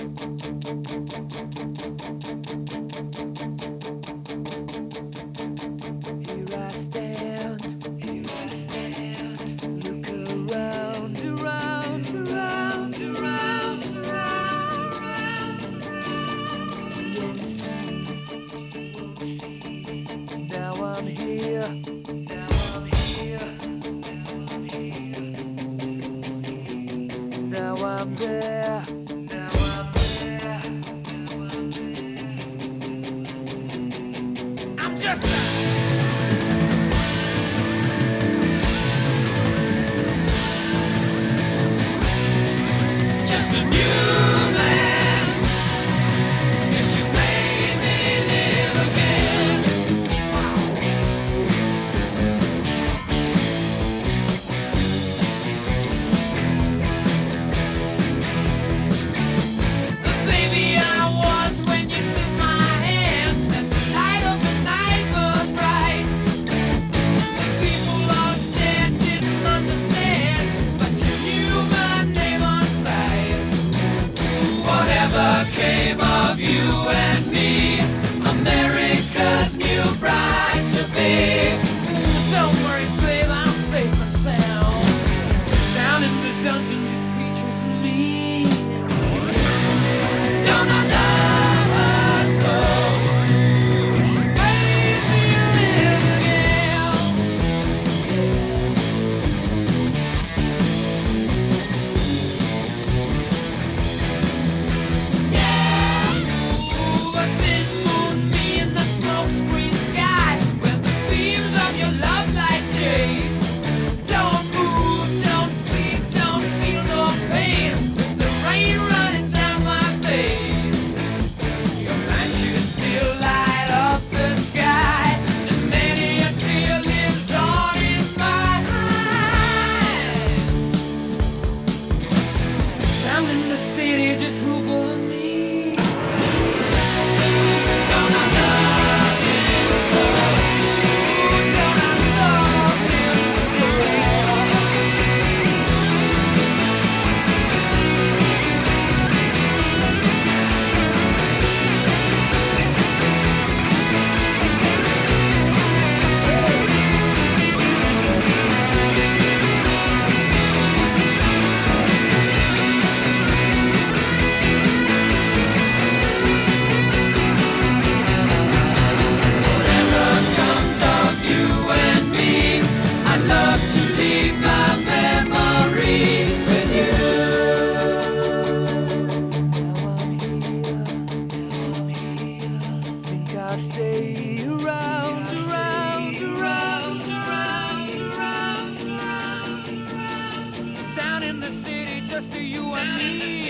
Here I stand, look around, around, around, around, around, you won't see, now I'm here, now I'm here, now I'm there, now I'm there, I'm just a new man. Yes, you made me live again. The baby I was when you took my hand, and the light of the night burned bright. The people all stared, didn't understand, but you knew my name on sight. Whatever came of you and me, America's new bride to be. Don't worry, babe, I'm safe and sound. Down in the dungeon, just creatures and me. Don't I love her so? She made me live again. Ooh, a thin moon, me in the smokescreen sky, where the beams of your love light chase. Don't move, don't speak, don't feel no pain, with the rain running down my face. Your light should still light up the sky, and many a tear lives on in my eyes. Down in the city, just Rupert and me. Don't I love him so? Don't I love him so? Whatever comes of you and me, I'd love to leave my memory with you. Now I'm here, think I'll stay around, around, around, around, around, around. Down in the city, just to you and me.